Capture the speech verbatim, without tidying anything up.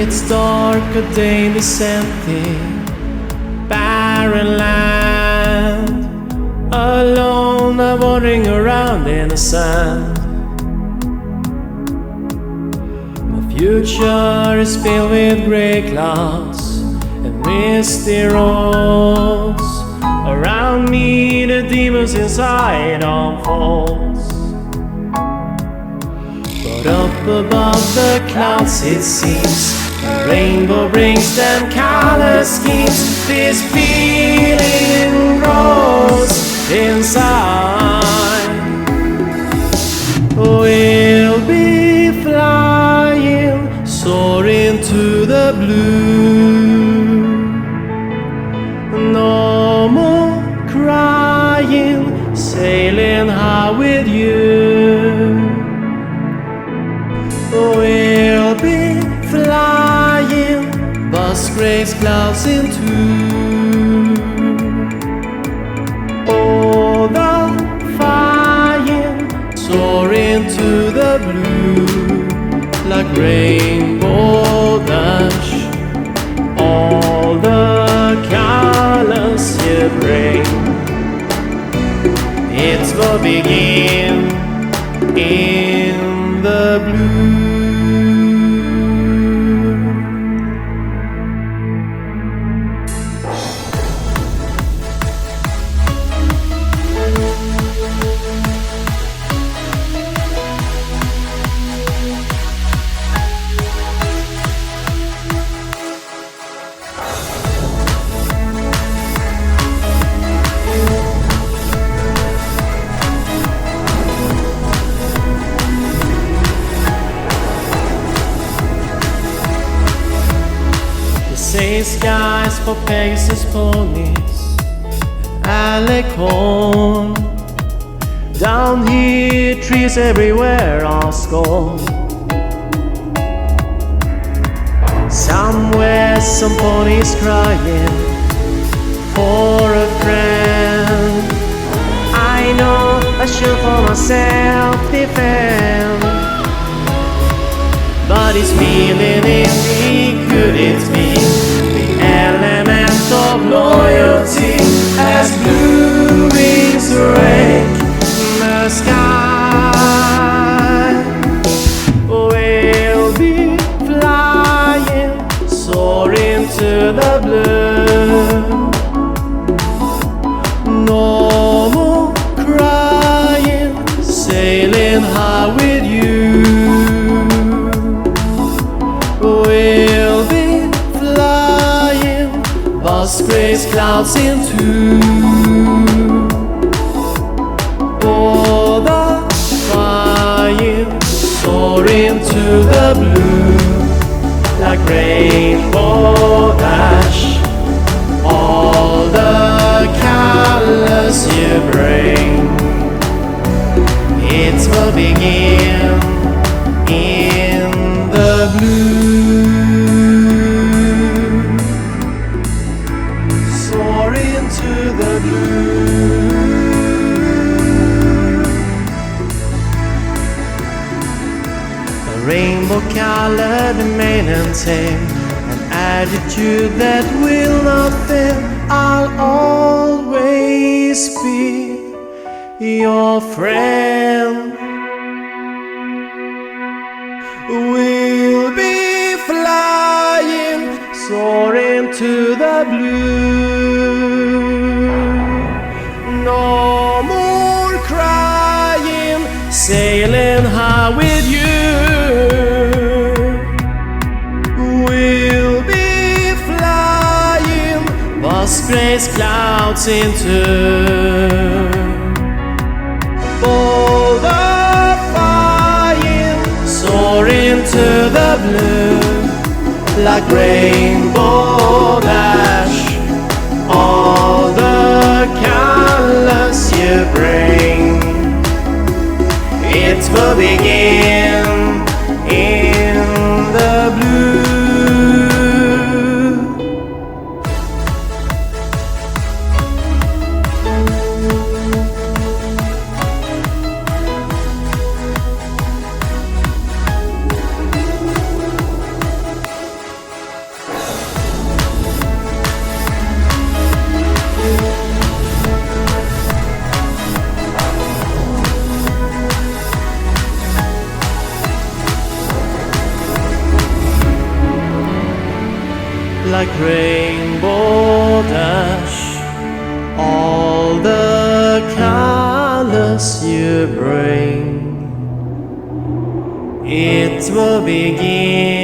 It's dark, a day is empty, barren land. Alone, I'm wandering around in the sand. My future is filled with grey clouds and misty roads. Around me, the demons inside unfolds. But up above the clouds, it seems a rainbow brings them color schemes. This feeling grows inside. We'll be flying, soaring to the blue. No more crying, sailing high with you. We'll be flying, past gray clouds into all the flying, soaring to the blue, like rainbow dash. All the colors you bring, it will begin in the blue. Say skies for Pegasus ponies and Alicorn. Down here, trees everywhere are scorn. Somewhere, some ponies crying for a friend. I know I should for myself defend, but it's feeling in me, could it be the element of loyalty as blue wings rake the sky? We'll be flying, soaring to the blue. No more crying, sailing high with you. We'll be flying, past gray clouds into all the flying, soaring to the blue, like rainbow dash. All the colors you bring, it will begin in the blue. Soaring to the blue. A rainbow colored maiden tame, an attitude that will not fail. I'll always be your friend. We'll be flying, soaring to the blue. No more crying, sailing high with you. We'll be flying, past gray clouds into all the soaring to the blue, like rainbow dash. All the colors you bring, it will begin in the blue. dash all the colors you bring. It will begin